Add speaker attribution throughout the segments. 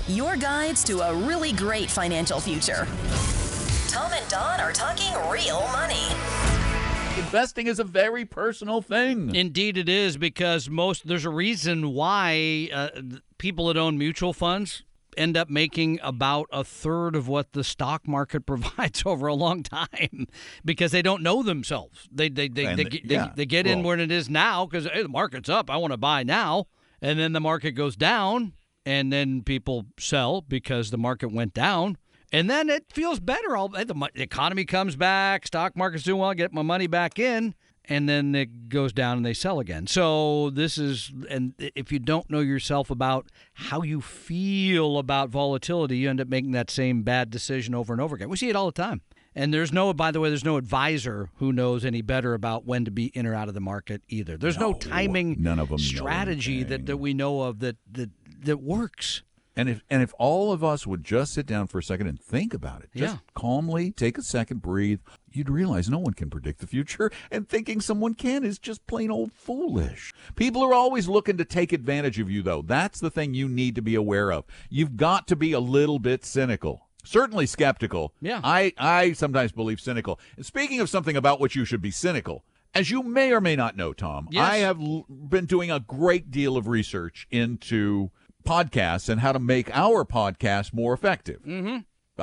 Speaker 1: your guides to a really great financial future. Tom and Don are talking real money.
Speaker 2: Investing is a very personal thing.
Speaker 3: Indeed it is, because there's a reason why people that own mutual funds end up making about a third of what the stock market provides over a long time, because they don't know themselves. They get in when it is now because, hey, the market's up, I want to buy now. And then the market goes down, and then people sell because the market went down. And then it feels better. The economy comes back, stock market's doing well, I get my money back in, and then it goes down and they sell again. So and if you don't know yourself about how you feel about volatility, you end up making that same bad decision over and over again. We see it all the time. And there's no advisor who knows any better about when to be in or out of the market either. There's no timing strategy that we know of that works.
Speaker 2: And if all of us would just sit down for a second and think about it, just calmly take a second, breathe, you'd realize no one can predict the future, and thinking someone can is just plain old foolish. People are always looking to take advantage of you, though. That's the thing you need to be aware of. You've got to be a little bit cynical. Certainly skeptical.
Speaker 3: Yeah.
Speaker 2: I sometimes believe cynical. And speaking of something about which you should be cynical, as you may or may not know, Tom,
Speaker 3: yes.
Speaker 2: I have been doing a great deal of research into podcasts and how to make our podcast more effective.
Speaker 3: Mm-hmm.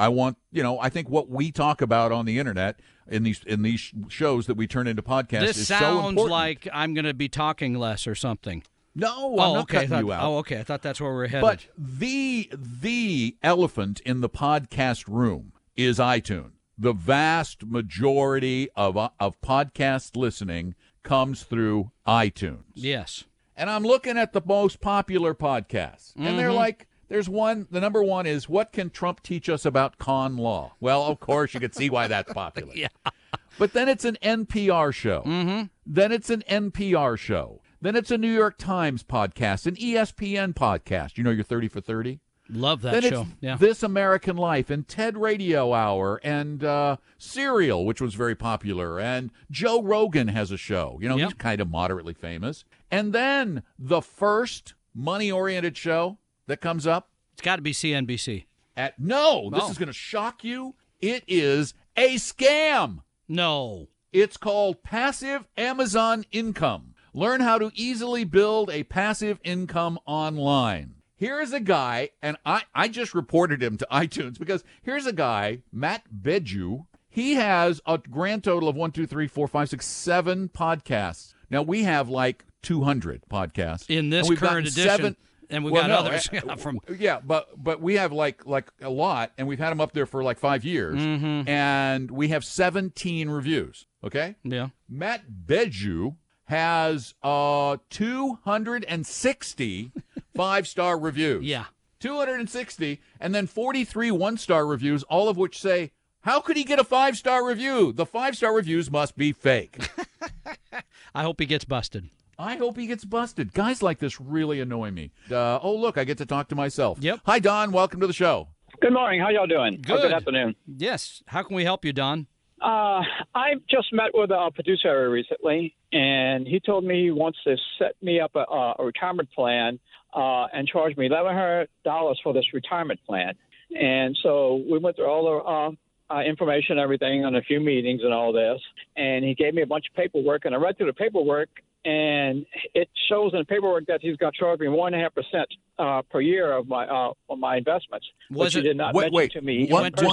Speaker 2: I think what we talk about on the internet in these shows that we turn into podcasts is so important.
Speaker 3: This sounds like I'm going to be talking less or something.
Speaker 2: No, I'm not cutting you out.
Speaker 3: Oh, okay. I thought that's where we're headed.
Speaker 2: But the elephant in the podcast room is iTunes. The vast majority of podcast listening comes through iTunes.
Speaker 3: Yes.
Speaker 2: And I'm looking at the most popular podcasts, and they're like, there's one, the number one is, what can Trump teach us about con law? Well, of course, you can see why that's popular.
Speaker 3: Yeah.
Speaker 2: But then it's an NPR show.
Speaker 3: Mm-hmm.
Speaker 2: Then it's an NPR show. Then it's a New York Times podcast, an ESPN podcast. You know your 30 for 30?
Speaker 3: Love that
Speaker 2: then
Speaker 3: show.
Speaker 2: It's
Speaker 3: yeah.
Speaker 2: This American Life and TED Radio Hour and Serial, which was very popular. And Joe Rogan has a show. He's kind of moderately famous. And then the first money-oriented show that comes up.
Speaker 3: It's got to be CNBC.
Speaker 2: This is going to shock you. It is a scam.
Speaker 3: No.
Speaker 2: It's called Passive Amazon Income. Learn how to easily build a passive income online. Here is a guy, and I just reported him to iTunes because here's a guy, Matt Beju. He has a grand total of 7 podcasts. Now, we have like 200 podcasts.
Speaker 3: In this current edition. And we've got others from.
Speaker 2: Yeah, but we have like a lot, and we've had them up there for like 5 years.
Speaker 3: Mm-hmm.
Speaker 2: And we have 17 reviews, okay?
Speaker 3: Yeah.
Speaker 2: Matt Beju has 260 5-star reviews.
Speaker 3: Yeah.
Speaker 2: 260, and then 43 1-star reviews, all of which say, how could he get a 5-star review? The 5-star reviews must be fake.
Speaker 3: I hope he gets busted.
Speaker 2: I hope he gets busted. Guys like this really annoy me. Look, I get to talk to myself.
Speaker 3: Yep.
Speaker 2: Hi, Don. Welcome to the show.
Speaker 4: Good morning. How y'all doing?
Speaker 3: Good.
Speaker 4: Good afternoon.
Speaker 3: Yes. How can we help you, Don?
Speaker 4: I've just met with a producer recently, and he told me he wants to set me up a retirement plan and charge me $1,100 for this retirement plan. And so we went through all the information and everything on a few meetings and all this, and he gave me a bunch of paperwork, and I read through the paperwork, and it shows in the paperwork that he's going to charge me 1.5% per year of my investments, which he did not mention to me.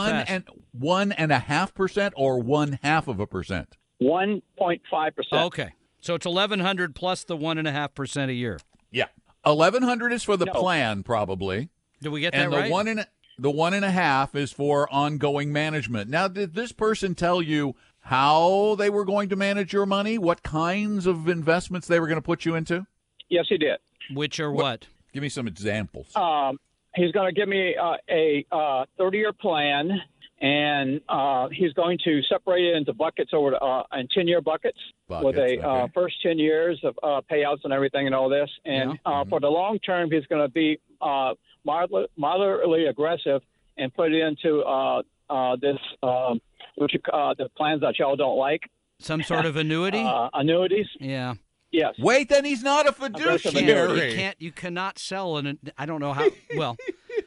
Speaker 2: 1.5% or 0.5%?
Speaker 4: 1.5%.
Speaker 3: Okay, so it's 1,100 plus the 1.5% a year.
Speaker 2: Yeah, 1,100 is for the plan, probably.
Speaker 3: Did we get that right?
Speaker 2: And the 1.5 is for ongoing management. Now, did this person tell you how they were going to manage your money? What kinds of investments they were going to put you into?
Speaker 4: Yes, he did.
Speaker 3: Which are what?
Speaker 2: Give me some examples.
Speaker 4: He's going to give me a 30-year plan, and he's going to separate it into buckets in 10-year buckets with a first 10 years of payouts and everything and all this. And for the long term, he's going to be moderately aggressive and put it into the plans that y'all don't like.
Speaker 3: Some sort of annuity?
Speaker 4: Annuities.
Speaker 3: Yeah.
Speaker 4: Yes.
Speaker 2: Wait, then he's not a fiduciary.
Speaker 3: You cannot sell I don't know how. Well,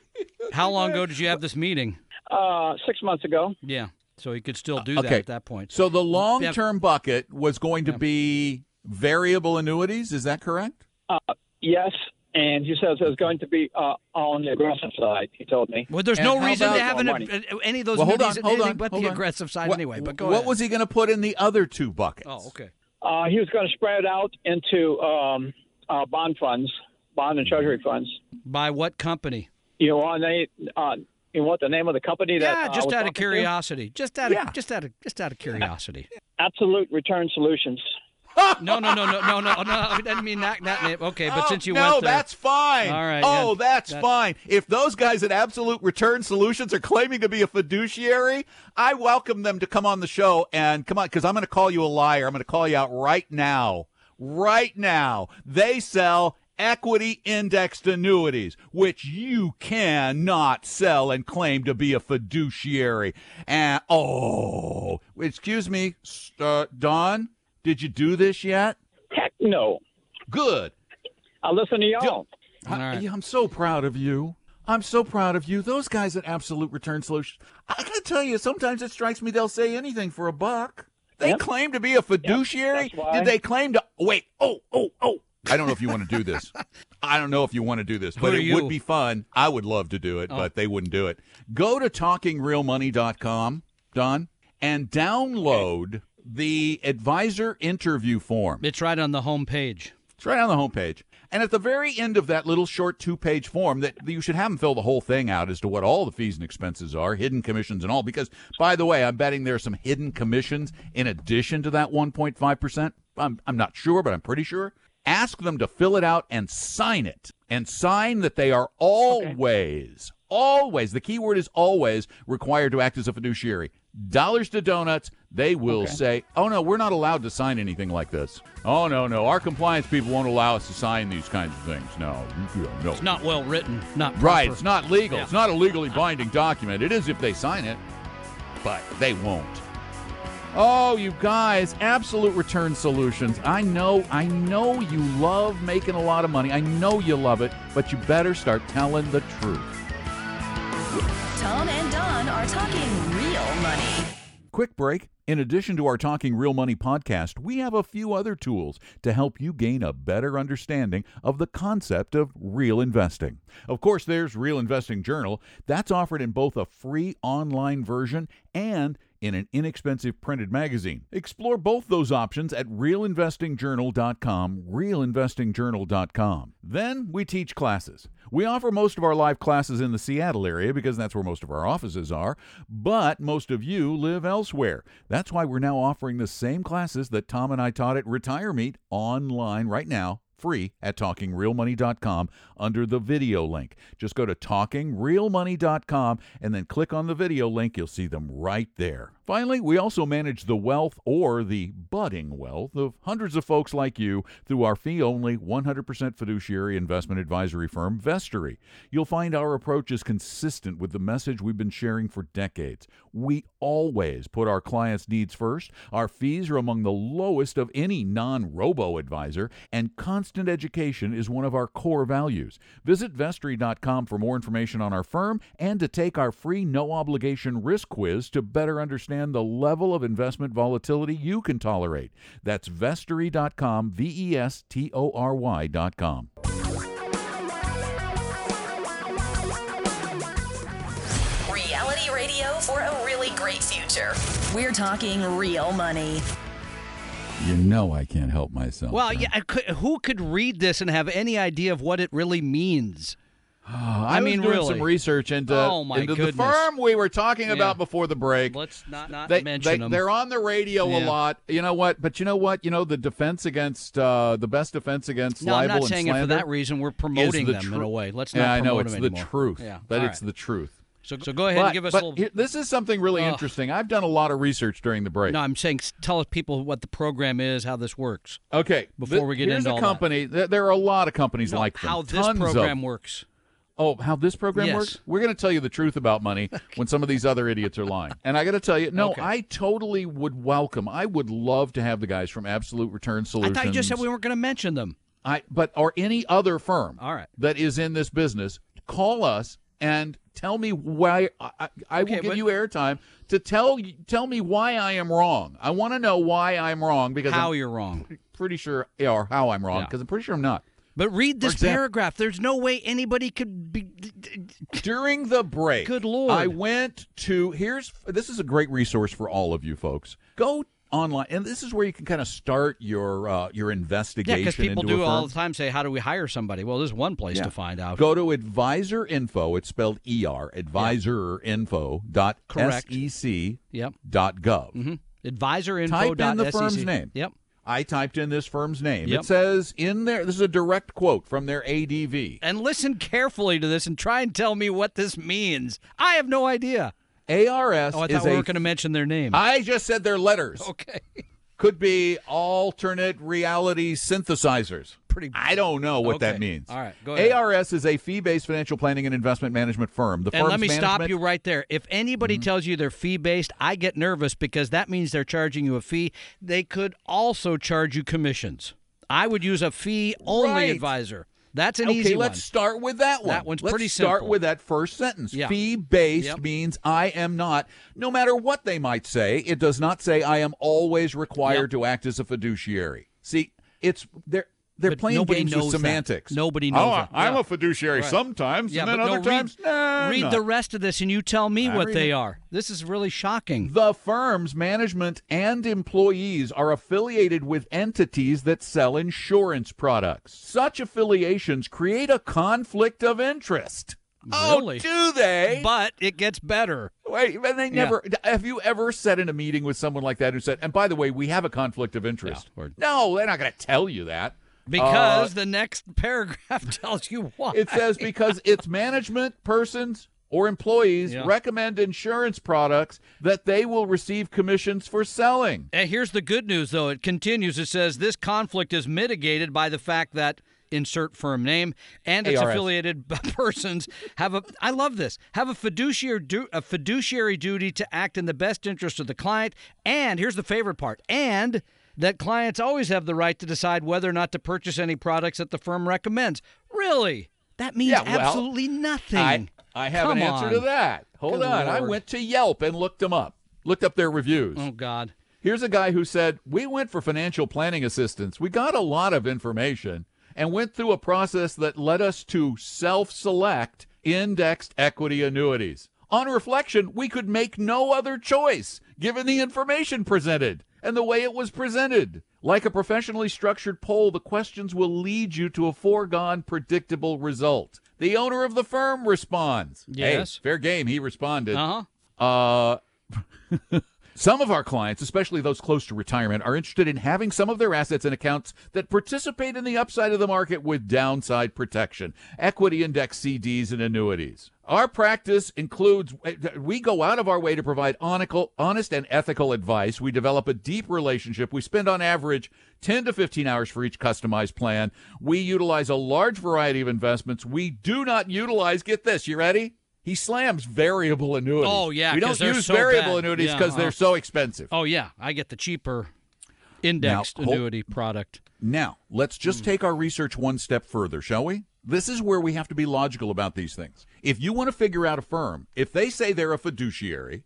Speaker 3: How long ago did you have this meeting?
Speaker 4: 6 months ago.
Speaker 3: Yeah, so he could still do that
Speaker 2: Okay.
Speaker 3: at that point.
Speaker 2: So the long-term bucket was going to be variable annuities. Is that correct?
Speaker 4: Yes, and he says it's going to be on the aggressive side, he told me.
Speaker 3: Well, there's
Speaker 2: And
Speaker 3: no
Speaker 2: how
Speaker 3: reason to
Speaker 2: about
Speaker 3: have
Speaker 4: more
Speaker 3: any of those
Speaker 2: Well, hold
Speaker 3: annuities
Speaker 2: on,
Speaker 3: in
Speaker 2: hold
Speaker 3: anything
Speaker 2: on,
Speaker 3: but
Speaker 2: hold
Speaker 3: the
Speaker 2: on.
Speaker 3: aggressive side
Speaker 2: What-
Speaker 3: anyway. But go
Speaker 2: What
Speaker 3: ahead.
Speaker 2: was he going to put in the other two buckets?
Speaker 3: Oh, okay.
Speaker 4: He was going to spread it out into bond funds, bond and treasury funds.
Speaker 3: By what company?
Speaker 4: You want the name of the company?
Speaker 3: Yeah,
Speaker 4: that, I
Speaker 3: just
Speaker 4: was
Speaker 3: out of
Speaker 4: talking to?
Speaker 3: curiosity. Just out
Speaker 2: Yeah.
Speaker 3: of curiosity.
Speaker 4: Absolute Return Solutions.
Speaker 3: No. I didn't mean that name. Okay, but since you
Speaker 2: no,
Speaker 3: went there,
Speaker 2: that's fine.
Speaker 3: All right,
Speaker 2: Oh,
Speaker 3: yeah,
Speaker 2: that's fine. If those guys at Absolute Return Solutions are claiming to be a fiduciary, I welcome them to come on the show and come on, because I'm going to call you a liar. I'm going to call you out right now. Right now. They sell equity indexed annuities, which you cannot sell and claim to be a fiduciary. And, excuse me, Don, did you do this yet?
Speaker 4: Heck no.
Speaker 2: Good.
Speaker 4: I'll listen to y'all.
Speaker 2: I'm so proud of you. I'm so proud of you. Those guys at Absolute Return Solutions, I gotta tell you, sometimes it strikes me they'll say anything for a buck. They
Speaker 4: Yep.
Speaker 2: claim to be a fiduciary.
Speaker 4: Yep, that's why.
Speaker 2: Did they claim to wait? Oh. I don't know if you want to do this. I don't know if you want to do this, but
Speaker 3: Who are
Speaker 2: it
Speaker 3: you?
Speaker 2: would be fun. I would love to do it, but they wouldn't do it. Go to talkingrealmoney.com, Don, and download the advisor interview form.
Speaker 3: it's right on the home page.
Speaker 2: It's right on the homepage. And at the very end of that little short 2-page form, that you should have them fill the whole thing out as to what all the fees and expenses are, hidden commissions and all. Because, by the way, I'm betting there are some hidden commissions in addition to that 1.5%. I'm not sure, but I'm pretty sure. Ask them to fill it out and sign it. And sign that they are always, the key word is always, required to act as a fiduciary. Dollars to donuts, they will say, oh, no, we're not allowed to sign anything like this. Oh, no, our compliance people won't allow us to sign these kinds of things. No.
Speaker 3: It's not well written. Not proper.
Speaker 2: Right, it's not legal.
Speaker 3: Yeah.
Speaker 2: It's not a legally binding document. It is if they sign it, but they won't. Oh, you guys, Absolute Return Solutions. I know you love making a lot of money. I know you love it, but you better start telling the truth.
Speaker 1: Tom and Don are talking real money.
Speaker 2: Quick break. In addition to our Talking Real Money podcast, we have a few other tools to help you gain a better understanding of the concept of real investing. Of course, there's Real Investing Journal. That's offered in both a free online version and in an inexpensive printed magazine. Explore both those options at realinvestingjournal.com, realinvestingjournal.com. Then we teach classes. We offer most of our live classes in the Seattle area because that's where most of our offices are, but most of you live elsewhere. That's why we're now offering the same classes that Tom and I taught at Retire Meet online right now, free at talkingrealmoney.com under the video link. Just go to talkingrealmoney.com and then click on the video link. You'll see them right there. Finally, we also manage the wealth or the budding wealth of hundreds of folks like you through our fee-only 100% fiduciary investment advisory firm, Vestory. You'll find our approach is consistent with the message we've been sharing for decades. We always put our clients' needs first. Our fees are among the lowest of any non-robo advisor, and constant education is one of our core values. Visit Vestory.com for more information on our firm and to take our free no-obligation risk quiz to better understand the level of investment volatility you can tolerate. That's Vestory.com, Vestory.com.
Speaker 1: Reality radio for a really great future. We're talking real money.
Speaker 2: You know I can't help myself.
Speaker 3: Well, yeah, who could read this and have any idea of what it really means?
Speaker 2: I
Speaker 3: mean,
Speaker 2: was doing
Speaker 3: really.
Speaker 2: some research into,
Speaker 3: my
Speaker 2: the
Speaker 3: goodness.
Speaker 2: firm we were talking about
Speaker 3: Yeah.
Speaker 2: before the break.
Speaker 3: Let's not
Speaker 2: They-
Speaker 3: mention them.
Speaker 2: They're on the radio a
Speaker 3: Yeah.
Speaker 2: lot. You know what? But you know what? You know the defense against the best defense against
Speaker 3: No, I'm
Speaker 2: libel
Speaker 3: not
Speaker 2: and
Speaker 3: saying
Speaker 2: slander
Speaker 3: it for that reason. We're promoting
Speaker 2: is the
Speaker 3: them in a way. Let's not
Speaker 2: Yeah, I know
Speaker 3: promote
Speaker 2: it's
Speaker 3: them
Speaker 2: the
Speaker 3: anymore.
Speaker 2: truth.
Speaker 3: Yeah,
Speaker 2: That
Speaker 3: all
Speaker 2: it's
Speaker 3: right.
Speaker 2: the truth.
Speaker 3: So go ahead and give us a little.
Speaker 2: This is something really interesting. I've done a lot of research during the break.
Speaker 3: No, I'm saying tell people what the program is, how this works.
Speaker 2: Okay,
Speaker 3: Before we get
Speaker 2: here's
Speaker 3: into
Speaker 2: a
Speaker 3: all
Speaker 2: company. There are a lot of companies
Speaker 3: No,
Speaker 2: like them.
Speaker 3: how this
Speaker 2: Tons
Speaker 3: program
Speaker 2: of,
Speaker 3: works.
Speaker 2: Oh, how this program
Speaker 3: Yes.
Speaker 2: works? We're going to tell you the truth about money when some of these other idiots are lying. And I got to tell you, no,
Speaker 3: Okay.
Speaker 2: I totally would welcome. I would love to have the guys from Absolute Return
Speaker 3: I
Speaker 2: Solutions.
Speaker 3: thought you just said we weren't going to mention them.
Speaker 2: or any other firm
Speaker 3: All right.
Speaker 2: that is in this business, call us and tell me why. I will give you airtime to tell me why I am wrong. I want to know why I'm wrong, because
Speaker 3: How
Speaker 2: I'm
Speaker 3: you're wrong.
Speaker 2: pretty sure, or how I'm wrong, because I'm pretty sure I'm not.
Speaker 3: But read this paragraph. There's no way anybody could be.
Speaker 2: During the break,
Speaker 3: Good Lord.
Speaker 2: I went to this is a great resource for all of you folks. Go online, and this is where you can kind of start your investigation.
Speaker 3: Yeah, because people
Speaker 2: into
Speaker 3: do
Speaker 2: a
Speaker 3: all
Speaker 2: firm.
Speaker 3: the time say, how do we hire somebody? Well, there's one place to find out.
Speaker 2: Go to Advisor Info. It's spelled ER. AdvisorInfo.sec.gov.
Speaker 3: Mm-hmm. AdvisorInfo.sec.
Speaker 2: Type in the firm's name.
Speaker 3: Yep.
Speaker 2: I typed in this firm's name.
Speaker 3: Yep.
Speaker 2: It says in there, this is a direct quote from their ADV.
Speaker 3: And listen carefully to this and try and tell me what this means. I have no idea.
Speaker 2: ARS
Speaker 3: Oh, I
Speaker 2: is
Speaker 3: thought we weren't going to mention their name.
Speaker 2: I just said their letters.
Speaker 3: Okay.
Speaker 2: Could be alternate reality synthesizers. I don't know what that means.
Speaker 3: All right, go ahead.
Speaker 2: ARS is a fee-based financial planning and investment management firm. The
Speaker 3: And
Speaker 2: firm's
Speaker 3: let me stop
Speaker 2: management-
Speaker 3: you right there. If anybody tells you they're fee-based, I get nervous because that means they're charging you a fee. They could also charge you commissions. I would use a fee-only
Speaker 2: Right.
Speaker 3: advisor. That's an
Speaker 2: Okay,
Speaker 3: easy one.
Speaker 2: let's start with that one.
Speaker 3: That one's
Speaker 2: let's
Speaker 3: pretty
Speaker 2: start
Speaker 3: simple.
Speaker 2: with that first sentence.
Speaker 3: Yeah.
Speaker 2: Fee-based
Speaker 3: Yep.
Speaker 2: means I am not, no matter what they might say, it does not say I am always required to act as a fiduciary. See, it's they're
Speaker 3: But
Speaker 2: playing
Speaker 3: nobody
Speaker 2: games
Speaker 3: knows
Speaker 2: with
Speaker 3: that.
Speaker 2: semantics.
Speaker 3: Nobody knows that.
Speaker 2: I'm
Speaker 3: Yeah.
Speaker 2: a fiduciary
Speaker 3: Right.
Speaker 2: sometimes,
Speaker 3: Yeah,
Speaker 2: and then
Speaker 3: but
Speaker 2: other times, I'm
Speaker 3: read
Speaker 2: not.
Speaker 3: the rest of this and you tell me what
Speaker 2: read
Speaker 3: they
Speaker 2: it.
Speaker 3: are. This is really shocking.
Speaker 2: The firm's management and employees are affiliated with entities that sell insurance products. Such affiliations create a conflict of interest.
Speaker 3: Really?
Speaker 2: Oh, do they?
Speaker 3: But it gets better.
Speaker 2: Wait, and they never. Have you ever sat in a meeting with someone like that who said, and by the way, we have a conflict of interest?
Speaker 3: Yeah,
Speaker 2: No, they're not going to tell you that.
Speaker 3: Because the next paragraph tells you why.
Speaker 2: It says because its management persons or employees
Speaker 3: Yeah.
Speaker 2: recommend insurance products that they will receive commissions for selling.
Speaker 3: And here's the good news, though. It continues. It says this conflict is mitigated by the fact that insert firm name and its
Speaker 2: ARS.
Speaker 3: affiliated persons have a. I love this. Have a fiduciary duty to act in the best interest of the client. And here's the favorite part. And that clients always have the right to decide whether or not to purchase any products that the firm recommends. Really? That means
Speaker 2: Yeah, well,
Speaker 3: absolutely nothing.
Speaker 2: I have
Speaker 3: Come
Speaker 2: an answer
Speaker 3: on.
Speaker 2: to that. Hold
Speaker 3: Good
Speaker 2: on. I
Speaker 3: Lord.
Speaker 2: went to Yelp and looked them up. Looked up their reviews.
Speaker 3: Oh, God.
Speaker 2: Here's a guy who said, we went for financial planning assistance. We got a lot of information and went through a process that led us to self-select indexed equity annuities. On reflection, we could make no other choice given the information presented and the way it was presented. Like a professionally structured poll, the questions will lead you to a foregone predictable result. The owner of the firm responds.
Speaker 3: Yes.
Speaker 2: Hey, fair game, he responded.
Speaker 3: Uh-huh.
Speaker 2: Some of our clients, especially those close to retirement, are interested in having some of their assets in accounts that participate in the upside of the market with downside protection, equity index CDs and annuities. Our practice includes, we go out of our way to provide honest and ethical advice. We develop a deep relationship. We spend on average 10 to 15 hours for each customized plan. We utilize a large variety of investments. We do not utilize, get this, you ready? He slams variable annuities.
Speaker 3: Oh, yeah,
Speaker 2: we
Speaker 3: 'cause
Speaker 2: don't
Speaker 3: they're
Speaker 2: use
Speaker 3: so
Speaker 2: variable
Speaker 3: bad.
Speaker 2: annuities
Speaker 3: Yeah,
Speaker 2: because they're so expensive.
Speaker 3: Oh, yeah. I get the cheaper indexed
Speaker 2: Now, hold-
Speaker 3: annuity product.
Speaker 2: Now, let's just take our research one step further, shall we? This is where we have to be logical about these things. If you want to figure out a firm, if they say they're a fiduciary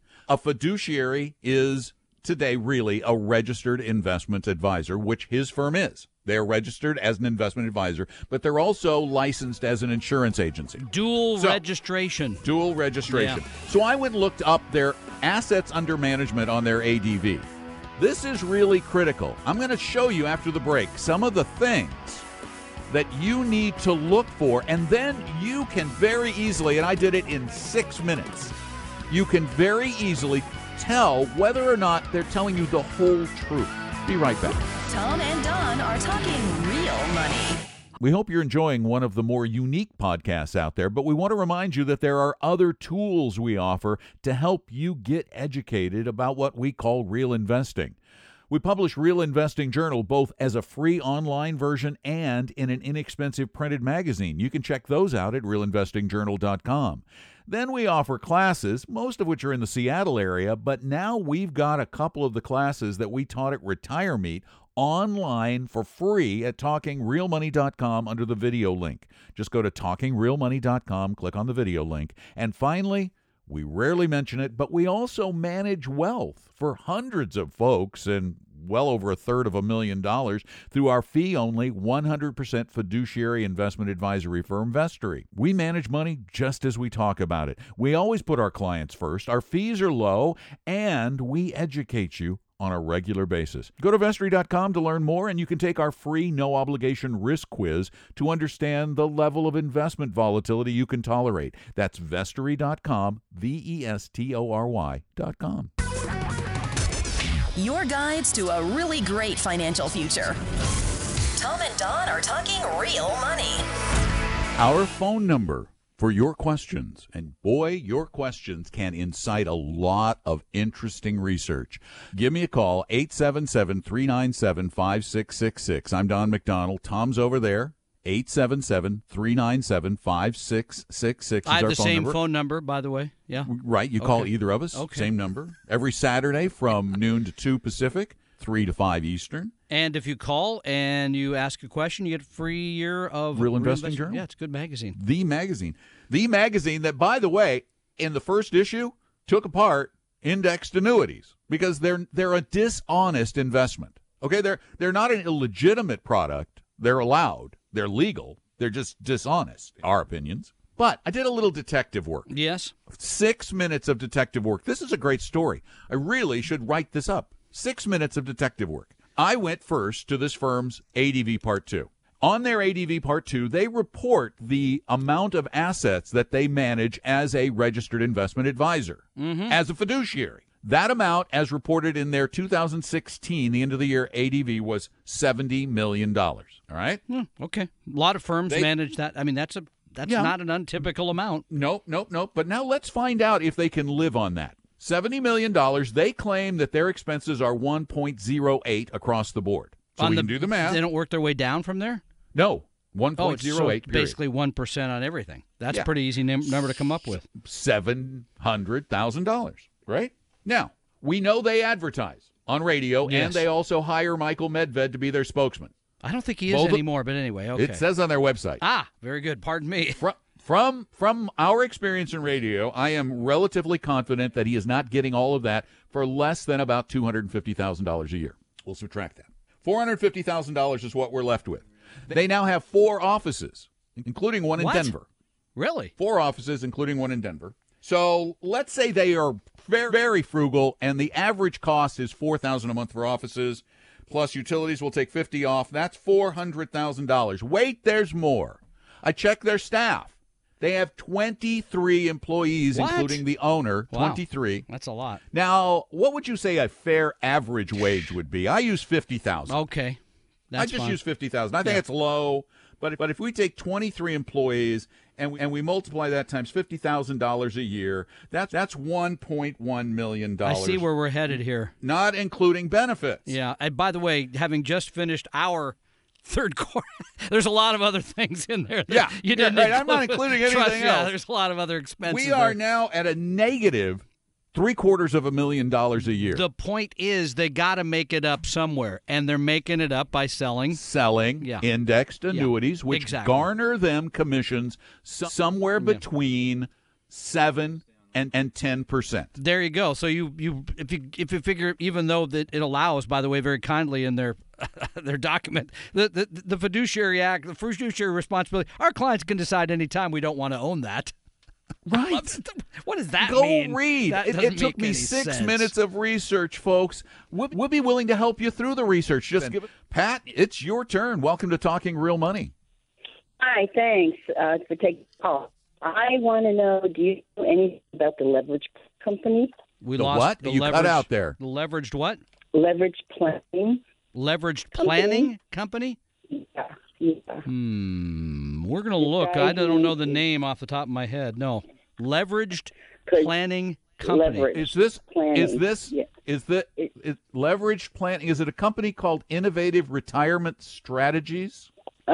Speaker 2: is today really a registered investment advisor, which his firm is. They're registered as an investment advisor, but they're also licensed as an insurance agency.
Speaker 3: Dual registration.
Speaker 2: Dual registration.
Speaker 3: Yeah.
Speaker 2: So I went and looked up their assets under management on their ADV. This is really critical. I'm going to show you after the break some of the things that you need to look for, and then you can very easily, and I did it in 6 minutes, you can very easily tell whether or not they're telling you the whole truth. Be right back.
Speaker 1: Tom and Don are talking real money.
Speaker 2: We hope you're enjoying one of the more unique podcasts out there, but we want to remind you that there are other tools we offer to help you get educated about what we call real investing. We publish Real Investing Journal both as a free online version and in an inexpensive printed magazine. You can check those out at realinvestingjournal.com. Then we offer classes, most of which are in the Seattle area, but now we've got a couple of the classes that we taught at Retire Meet online for free at talkingrealmoney.com under the video link. Just go to talkingrealmoney.com, click on the video link. And finally, we rarely mention it, but we also manage wealth for hundreds of folks and well over $250,000 through our fee-only 100% fiduciary investment advisory firm, Vestory. We manage money just as we talk about it. We always put our clients first. Our fees are low, and we educate you on a regular basis. Go to Vestory.com to learn more, and you can take our free no-obligation risk quiz to understand the level of investment volatility you can tolerate. That's Vestory.com, Vestory.com.
Speaker 1: Your guides to a really great financial future. Tom and Don are talking real money.
Speaker 2: Our phone number for your questions, and boy, your questions can incite a lot of interesting research. Give me a call, 877-397-5666. I'm Don McDonald. Tom's over there. 877-397-5666
Speaker 3: I have
Speaker 2: our
Speaker 3: the
Speaker 2: phone
Speaker 3: same
Speaker 2: number.
Speaker 3: phone number, by the way. Yeah.
Speaker 2: Right, you call
Speaker 3: Okay.
Speaker 2: either of us,
Speaker 3: Okay.
Speaker 2: same number. Every Saturday from noon to 2 Pacific, 3 to 5 Eastern.
Speaker 3: And if you call and you ask a question, you get a free year of
Speaker 2: Real Investing Journal?
Speaker 3: Yeah, it's a good magazine.
Speaker 2: The magazine that, by the way, in the first issue, took apart indexed annuities because they're a dishonest investment. Okay, they're not an illegitimate product. They're allowed. They're legal. They're just dishonest, our opinions. But I did a little detective work.
Speaker 3: Yes.
Speaker 2: 6 minutes of detective work. This is a great story. I really should write this up. 6 minutes of detective work. I went first to this firm's ADV Part 2. On their ADV Part 2, they report the amount of assets that they manage as a registered investment advisor, as a fiduciary. That amount, as reported in their 2016, the end of the year ADV, was $70 million. All right?
Speaker 3: Okay. A lot of firms manage that. I mean, that's not an untypical amount.
Speaker 2: Nope. But now let's find out if they can live on that. $70 million, they claim that their expenses are 1.08 across the board. So we can do the math.
Speaker 3: They don't work their way down from there?
Speaker 2: No,
Speaker 3: Oh, it's
Speaker 2: 1.08.
Speaker 3: basically 1% on everything. That's a pretty easy number to come up with.
Speaker 2: $700,000, right? Now, we know they advertise on radio,
Speaker 3: Yes.
Speaker 2: and they also hire Michael Medved to be their spokesman.
Speaker 3: I don't think he is
Speaker 2: Both-
Speaker 3: anymore, but anyway, okay.
Speaker 2: It says on their website.
Speaker 3: Very good. Pardon me.
Speaker 2: From our experience in radio, I am relatively confident that he is not getting all of that for less than about $250,000 a year. We'll subtract that. $450,000 is what we're left with. They now have 4 offices, including one in
Speaker 3: What?
Speaker 2: Denver.
Speaker 3: Really?
Speaker 2: 4 offices, including one in Denver. So let's say they are very, very frugal, and the average cost is $4,000 a month for offices, plus utilities will take $50 off. That's $400,000. Wait, there's more. I checked their staff. They have 23 employees,
Speaker 3: What?
Speaker 2: including the owner.
Speaker 3: Wow.
Speaker 2: 23.
Speaker 3: That's a lot.
Speaker 2: Now, what would you say a fair average wage would be? I use $50,000.
Speaker 3: Okay. That's
Speaker 2: I just
Speaker 3: fine.
Speaker 2: use $50,000. I think it's low, but if we take 23 employees and we multiply that times $50,000 a year, that's $1.1 million.
Speaker 3: I see where we're headed here.
Speaker 2: Not including benefits.
Speaker 3: Yeah. And by the way, having just finished our third quarter, there's a lot of other things in there. That you didn't.
Speaker 2: Right. I'm not including anything
Speaker 3: Trust,
Speaker 2: else.
Speaker 3: Yeah, there's a lot of other expenses.
Speaker 2: We are
Speaker 3: there.
Speaker 2: now at a negative $750,000 a year.
Speaker 3: The point is, they got to make it up somewhere, and they're making it up by selling.
Speaker 2: Indexed annuities, which garner them commissions somewhere between 7 and 10%.
Speaker 3: There you go. So if you figure, even though that it allows, by the way, very kindly in their their document, the Fiduciary Act, the fiduciary responsibility, our clients can decide anytime we don't want to own that.
Speaker 2: Right.
Speaker 3: What does that
Speaker 2: Go
Speaker 3: mean?
Speaker 2: read.
Speaker 3: That
Speaker 2: It
Speaker 3: doesn't
Speaker 2: took
Speaker 3: make
Speaker 2: me
Speaker 3: any
Speaker 2: 6
Speaker 3: sense.
Speaker 2: minutes of research, folks. We'll be willing to help you through the research. Just give it. Pat, it's your turn. Welcome to Talking Real Money.
Speaker 5: Hi, thanks for taking the call. I want to know, do you know anything about the leverage company?
Speaker 3: We
Speaker 2: The
Speaker 3: lost
Speaker 2: what?
Speaker 3: the
Speaker 2: You
Speaker 3: leverage,
Speaker 2: cut out there.
Speaker 3: The leveraged what?
Speaker 5: Leverage planning?
Speaker 3: Leveraged planning company?
Speaker 5: Yeah.
Speaker 3: We're going to look. I don't know the name off the top of my head. No. Leveraged planning company.
Speaker 5: Leverage.
Speaker 2: Is this
Speaker 5: Yeah.
Speaker 2: leveraged planning? Is it a company called Innovative Retirement Strategies?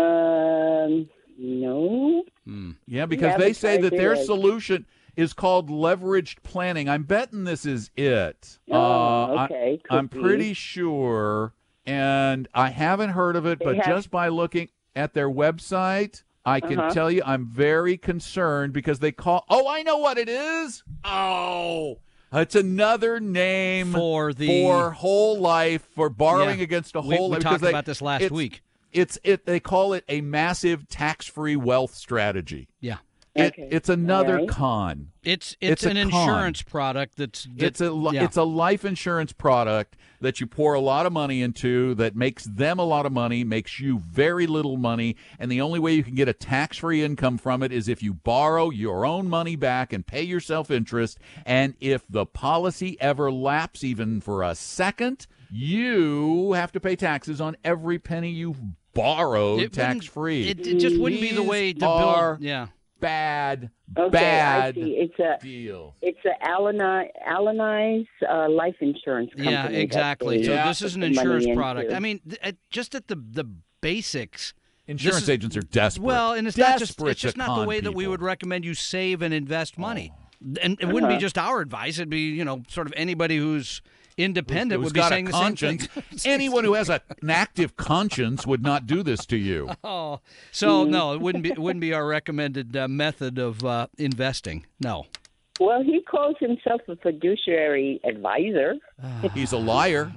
Speaker 5: No.
Speaker 2: Yeah, because
Speaker 5: Yeah,
Speaker 2: they
Speaker 5: but
Speaker 2: say
Speaker 5: I
Speaker 2: that their
Speaker 5: did.
Speaker 2: solution is called leveraged planning. I'm betting this is it.
Speaker 5: Oh, okay. Could
Speaker 2: I'm
Speaker 5: be.
Speaker 2: pretty sure and I haven't heard of it, but
Speaker 5: have-
Speaker 2: just by looking at their website, I can tell you I'm very concerned because they call. Oh, I know what it is. Oh, it's another name
Speaker 3: For
Speaker 2: whole life, for borrowing
Speaker 3: Yeah.
Speaker 2: against a
Speaker 3: We
Speaker 2: whole life.
Speaker 3: talked
Speaker 2: because
Speaker 3: about this last week.
Speaker 2: They call it a massive tax-free wealth strategy.
Speaker 3: Yeah.
Speaker 5: Okay.
Speaker 2: It's another
Speaker 5: All right.
Speaker 2: con.
Speaker 3: It's
Speaker 2: It's a
Speaker 3: an
Speaker 2: con.
Speaker 3: insurance product
Speaker 2: It's a life insurance product that you pour a lot of money into that makes them a lot of money, makes you very little money, and the only way you can get a tax-free income from it is if you borrow your own money back and pay yourself interest, and if the policy ever lapses even for a second, you have to pay taxes on every penny you've borrowed tax-free.
Speaker 3: It just wouldn't be the way to
Speaker 2: are
Speaker 3: build. Yeah.
Speaker 2: bad
Speaker 5: Okay, I see.
Speaker 2: deal.
Speaker 5: It's a Alanize life insurance company.
Speaker 3: Yeah,
Speaker 5: that
Speaker 3: exactly.
Speaker 5: they
Speaker 3: So
Speaker 2: Yeah.
Speaker 3: this is an
Speaker 5: put the money
Speaker 3: insurance product.
Speaker 5: into.
Speaker 3: I mean, just at the basics.
Speaker 2: Insurance
Speaker 3: is-
Speaker 2: agents are desperate.
Speaker 3: Well, and it's
Speaker 2: Desperate
Speaker 3: not just
Speaker 2: to
Speaker 3: not the
Speaker 2: con
Speaker 3: way that we
Speaker 2: people.
Speaker 3: would recommend you save and invest money. And it wouldn't be just our advice. It'd be, sort of anybody who's independent
Speaker 2: Who's
Speaker 3: would be
Speaker 2: got
Speaker 3: saying
Speaker 2: a
Speaker 3: the same
Speaker 2: conscience.
Speaker 3: thing.
Speaker 2: Anyone who has an active conscience would not do this to you.
Speaker 3: Oh, so no, it wouldn't be our recommended method of investing. No.
Speaker 5: Well, he calls himself a fiduciary advisor.
Speaker 2: He's a liar.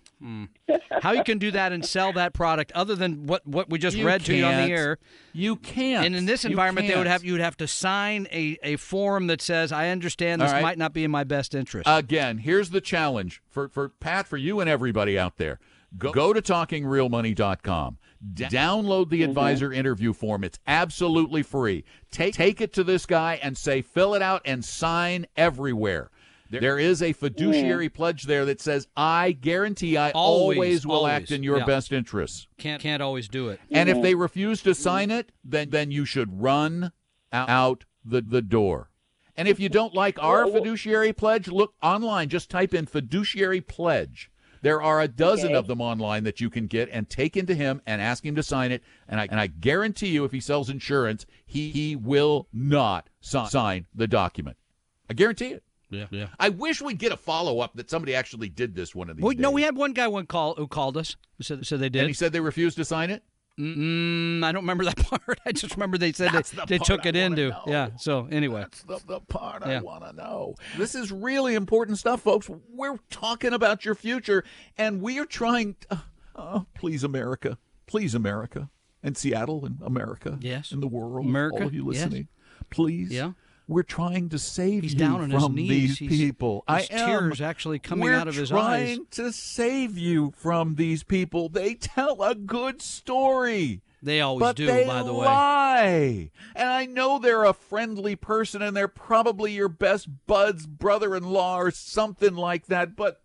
Speaker 3: How you can do that and sell that product other than what we just
Speaker 2: You
Speaker 3: read to you on the
Speaker 2: can't.
Speaker 3: air?
Speaker 2: You can't.
Speaker 3: And in this
Speaker 2: You
Speaker 3: environment,
Speaker 2: can't.
Speaker 3: you would have to sign a form that says, "I understand this
Speaker 2: All right.
Speaker 3: might not be in my best interest."
Speaker 2: Again, here's the challenge for Pat, for you and everybody out there. Go to talkingrealmoney.com. Download the advisor interview form. It's absolutely free. Take it to this guy and say, fill it out and sign everywhere. There is a fiduciary pledge there that says, I guarantee I always will act in your
Speaker 3: yeah.
Speaker 2: best interests.
Speaker 3: Can't always do it.
Speaker 2: And if they refuse to sign it, then you should run out the door. And if you don't like our fiduciary pledge, look online. Just type in fiduciary pledge. There are a dozen of them online that you can get and take into him and ask him to sign it. And I guarantee you, if he sells insurance, he will not sign the document. I guarantee it.
Speaker 3: Yeah.
Speaker 2: I wish we'd get a follow-up that somebody actually did this one of these days.
Speaker 3: No, we had one guy who called us who said they did.
Speaker 2: And he said they refused to sign it?
Speaker 3: I don't remember that part. I just remember they said
Speaker 2: That's the
Speaker 3: they
Speaker 2: part
Speaker 3: took
Speaker 2: I
Speaker 3: it
Speaker 2: wanna
Speaker 3: into.
Speaker 2: know.
Speaker 3: Yeah. So anyway.
Speaker 2: That's the part
Speaker 3: Yeah.
Speaker 2: I want to know. This is really important stuff, folks. We're talking about your future, and we are trying. Please, America. Please, America. And Seattle and America.
Speaker 3: Yes.
Speaker 2: And the world.
Speaker 3: America,
Speaker 2: All of you
Speaker 3: yes.
Speaker 2: listening. Please.
Speaker 3: Yeah.
Speaker 2: We're trying to save
Speaker 3: He's
Speaker 2: you
Speaker 3: down on his
Speaker 2: from
Speaker 3: knees.
Speaker 2: these people.
Speaker 3: His tears actually coming
Speaker 2: We're
Speaker 3: out of his eyes.
Speaker 2: We're trying to save you from these people. They tell a good story.
Speaker 3: They always
Speaker 2: But
Speaker 3: do,
Speaker 2: they
Speaker 3: by the way.
Speaker 2: lie. And I know they're a friendly person and they're probably your best bud's brother-in-law or something like that, but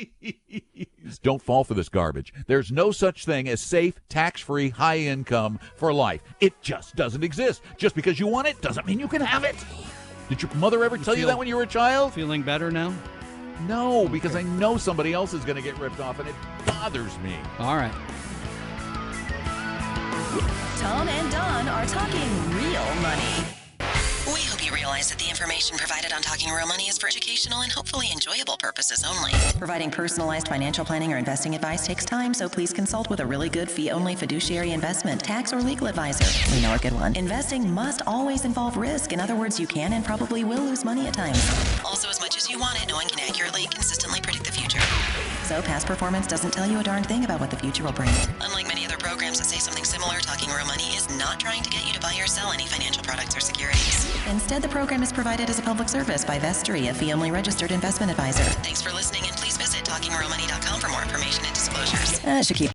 Speaker 2: please don't fall for this garbage. There's no such thing as safe, tax-free, high income for life. It just doesn't exist. Just because you want it doesn't mean you can have it. Did your mother ever tell you that when you were a child?
Speaker 3: Feeling better now?
Speaker 2: No, because I know somebody else is going to get ripped off and it bothers me.
Speaker 3: All right.
Speaker 1: Tom and Don are talking real money.
Speaker 6: We hope you realize that the information provided on Talking Real Money is for educational and hopefully enjoyable purposes only.
Speaker 1: Providing personalized financial planning or investing advice takes time, so please consult with a really good fee-only fiduciary investment, tax, or legal advisor. We know a good one. Investing must always involve risk. In other words, you can and probably will lose money at times.
Speaker 6: Also, as much as you want it, no one can accurately, consistently predict the future.
Speaker 1: So past performance doesn't tell you a darn thing about what the future will bring.
Speaker 6: Unlike many other programs that say something similar, Talking Real Money is not trying to get you to buy or sell any financial products or securities.
Speaker 1: Instead, the program is provided as a public service by Vestry, a fee-only registered investment advisor.
Speaker 6: Thanks for listening, and please visit TalkingRealMoney.com for more information and disclosures.
Speaker 1: That should keep